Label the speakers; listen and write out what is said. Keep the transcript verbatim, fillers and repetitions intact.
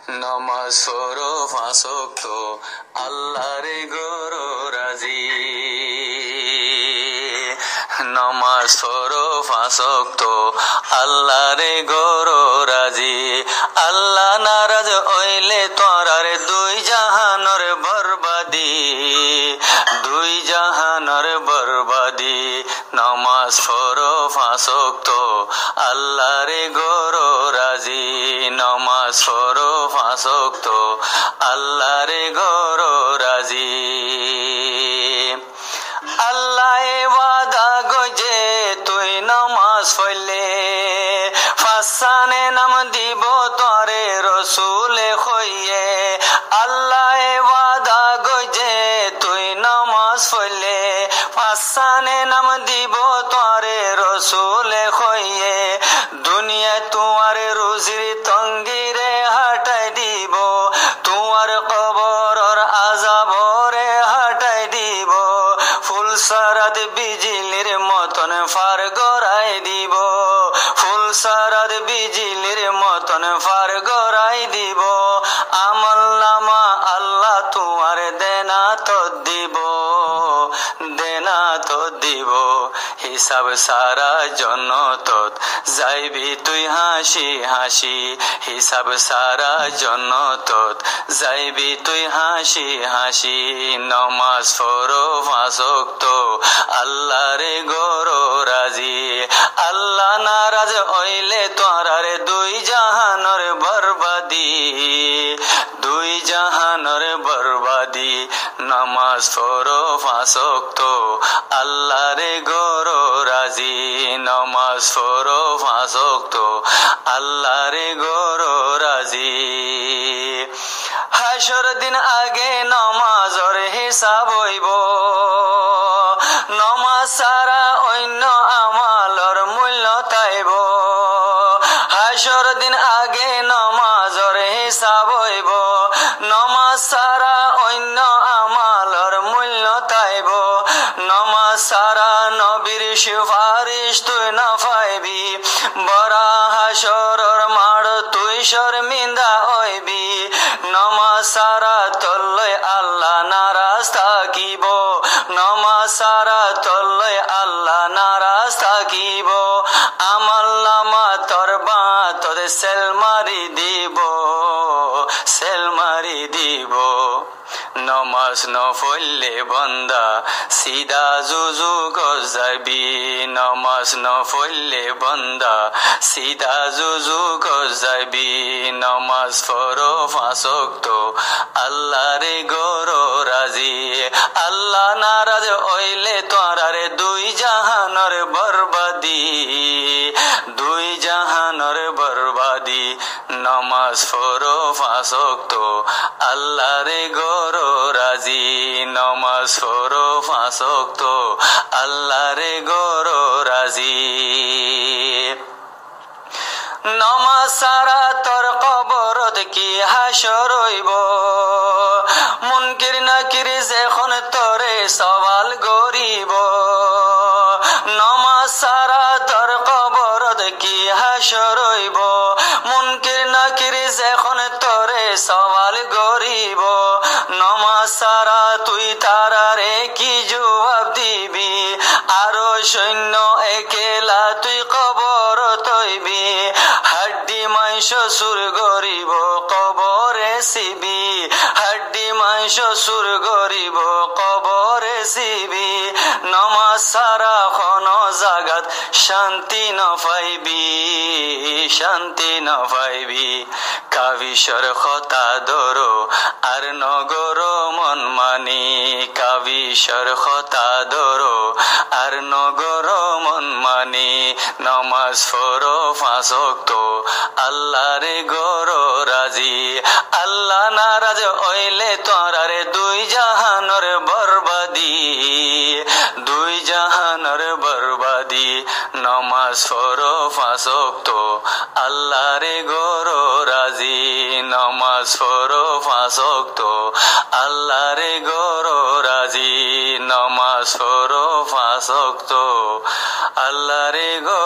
Speaker 1: নমাজ পড়ো পাঁচ ওয়াক্ত আল্লাহরে গরো রাজি নমাজ পড়ো পাঁচ ওয়াক্ত আল্লাহরে গরো রাজি আল্লাহ নারাজ হইলে তোরারে দুই জাহানের বরবাদি দুই জাহানের বরবাদি নমাজ পড়ো পাঁচ ওয়াক্ত আল্লাহরে গরো রাজি নমাজ পড়ো পাঁচ ওয়াক্ত আল্লাহরে গরো রাজি আল্লাহ ওয়াদা গজে তুই নমাজ পড়লে ফাসানে নাম দিব তোরে রসুলে হইয়ে আল্লাহ ওয়াদা গজে তুই নমাজ পড়লে ফাসানে নাম দিব তোরে রসুলে হইয়ে দুনিয়া তোমার রুজির তঙ্গিরে হাটাই দিব তোমার কবরর আযাবরে হাটাই দিব ফুল সারাদ বিজলির মতন ফার গড়াই দিব ফুল সারাদ বিজলির মতন ফার গড়াই দিব আমল নামা আল্লাহ তোমার দেনা তো দিব দেনা তো দিব হিসাব সারা জন্নতত যাইবি তুই হাসি হাসি হিসাব সারা জন্নতত যাইবি তুই হাসি হাসি নমাজ পড়ো পাঁচ ওয়াক্ত আল্লাহরে গরো রাজি আল্লাহ নারাজ হইলে তোরারে দুই জাহানের বরবাদি দুই জাহানের বরবাদি নমাজ পড়ো পাঁচ ওয়াক্ত আল্লাহরে গরো রাজি নমাজ পড়ো পাঁচ ওয়াক্ত আল্লাহরে গরো রাজি হাসর দিন আগে নমাজর হিসাব হইব নমাজ সারা অন্য আমালর মূল্য তাইব হাসর দিন আগে নমাজর হিসাব হইব নমাজ সারা অন্য আমালর মূল্য তাইব নমাজ সারা নবীর সুপারিশ তুই না পাইবি বড়া হাসরর মাড় তুই শর্মিন্দা হইবি নমাজ সারা তল্লয় আল্লাহ নারাজ থাকিব নমাজ সারা তল্লয় আল্লাহ নারাজ থাকিব আমল নামা তোর বা তোর সেল মারি দিব সেল মারি দিব নমাজ ন পড়লে বন্দা সিধা জুজু গজাবি নমাজ ন পড়লে বন্দা সিধা জুজু গজাবি নমাজ পড়ো পাঁচ ওয়াক্ত আল্লাহরে গরো রাজি আল্লাহ নারাজ হইলে তোরারে দুই জাহানের বরবাদি দুই জাহানের বরবাদি নমাজ পড়ো পাঁচ ওয়াক্ত আল্লাহরে গরো রাজি নমাজ পড়ো পাঁচ ওয়াক্ত আল্লাহরে গরো রাজি নমাজ সারা তোর কবরত কি হাসর হইব মুনকির নাকির যখন তোরে সওয়াল গরিব নমাজ সারা তোর কবরত কি হাসর হইব মুনকির নাকির যখন তোরে সওয়াল গরিব নমাজ সারা তুই তারারে কি জবাব দিবি আরো সৈন্য একেলা তুই কবর তৈবি হাড্ডি মাংস সুর গরিব কবরে সিবি হাড্ডি মাংস সুর গরিব কবরে সিবি নমাজ সারা খন জাগাত শান্তি ন পাইবি শান্তি ন পাইবি কাবিসর কথা ধরো আর নগর মন মানি কাবিসর কথা ধরো আর নগর মন মানি নমাজ পড়ো পাঁচ ওয়াক্ত আল্লাহরে গরো রাজি আল্লাহ নারাজ হইলে তোরারে দুই জাহানের বরবাদি দুই জাহানের বরবাদি নমাজ পড়ো পাঁচ ওয়াক্ত আল্লাহরে গরো রাজি নমাজ পড়ো পাঁচ ওয়াক্ত আল্লাহরে গরো রাজি নমাজ পড়ো পাঁচ ওয়াক্ত আল্লাহরে গরো